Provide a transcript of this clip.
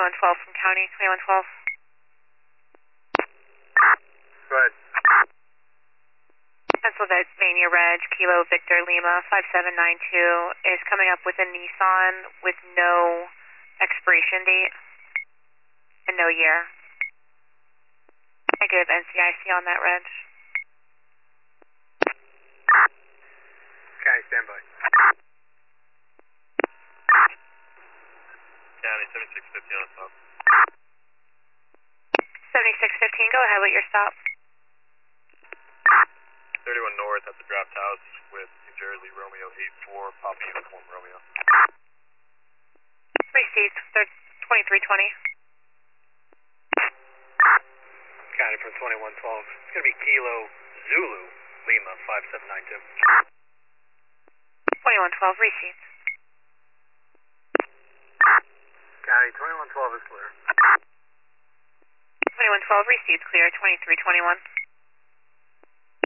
2112 from County, 2112. Go ahead. Pennsylvania Reg, Kilo Victor Lima 5792 is coming up with a Nissan with no expiration date and no year. Negative NCIC on that reg. County, standby. County, 7615 on stop. 7615, go ahead with your stop. 31 North at the draft house with New Jersey Romeo 84, Papa Uniform Romeo. Received, 2320. County from 2112. It's going to be Kilo Zulu Lima 5792. 2112, received. County, 2112 is clear. 2112, received, clear, 2321.